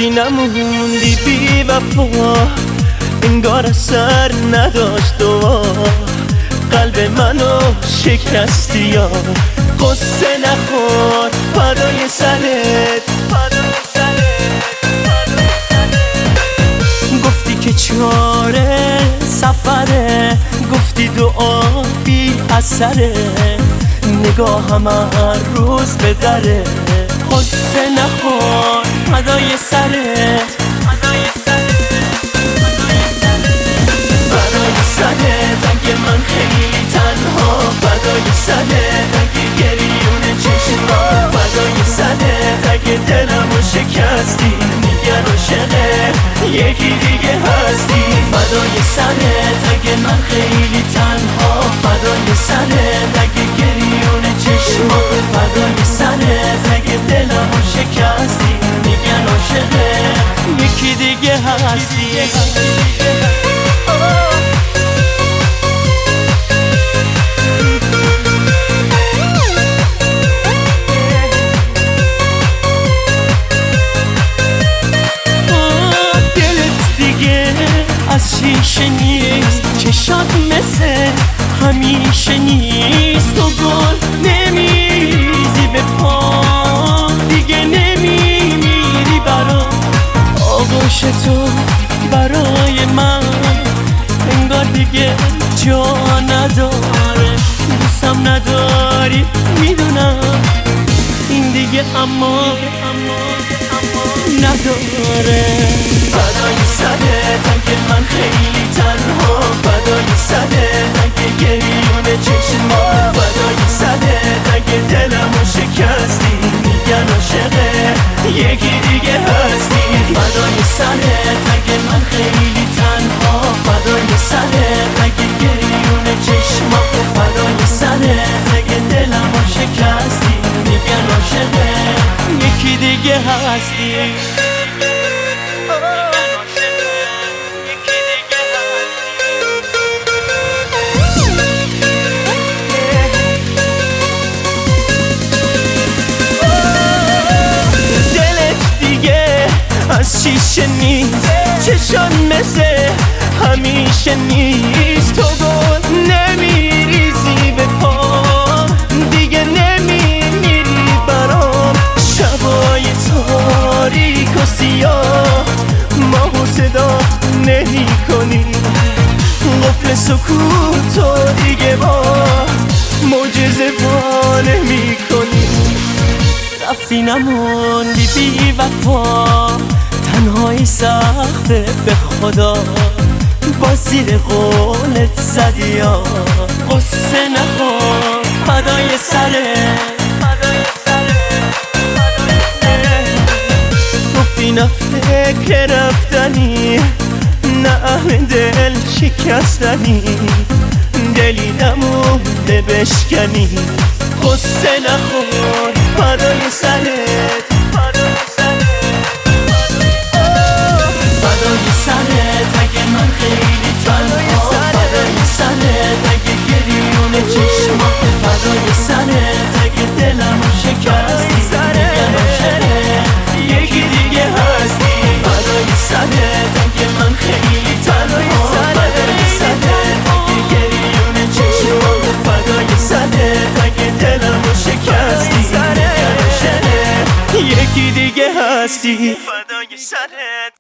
رفتی نموندی بی وفا، انگار اثر نداشت دعا، قلب منو شکستی یا قصه نخور فدای سرت. گفتی که چاره سفره، گفتی دعا بی اثره، نگاهم هر روز به دره، قصه نخور فدای سرت. برای سرت اگه من خیلی تنها، فدای سرت اگه گریون چشما، فدای سرت اگه دلمو شکستی، میگن عاشقه یکی دیگه هستی. فدای سرت اگه من خیلی تنها، فدای سرت اگه گریون چشما، فدای سرت اگه دلمو شکستی، میگن عاشقه یکی دیگه هستی. از شیشه نیست، چشات مثل همیشه نیست، تو گل نمیریزی به پا، دیگه نمیمیری برا آغوش تو برای من، انگار دیگه جا نداره، دوستم نداری میدونم، این دیگه اما نداره. فدای سرت اگه من خیلی تنها، فدای سرت اگه گریون چشما، فدای سرت اگه دلمو شکستی، میگن عاشقه یکی دیگه هستی. فدای سرت اگه من خیلی تنها، فدای سرت اگه گریون چشما، فدای سرت اگه دلمو شکستی، میگن عاشقه یکی دیگه هستی. از شیشه نیست، چشان مثل همیشه نیست، تو گل نمیریزی به پا، دیگه نمیمیری برام، شبای تاریک و سیاه ماهو صدا نمی کنی، قفل سکوتو دیگه با معجزه وا نمی کنی. رفتی نموندی بی وفا، تنهایی سخته به خدا، با زیر قولت زدی یا قصه نخور فدای سرت. گفتی نه فکر رفتنی، نه اهل دل شکستنی، دلی نمونده بشکنی، قصه نخور فدای سرت. فدای سرت اگه من خیلی تنها، فدای سرت اگه گریون چشما، فدای سرت اگه دلمو شکستی، میگن عاشقه یکی دیگه هستی. فدای سرت اگه من خیلی تنها، فدای سرت اگه گریون چشما، فدای سرت اگه دلمو شکستی، میگن عاشقه یکی دیگه هستی. فدای سرت.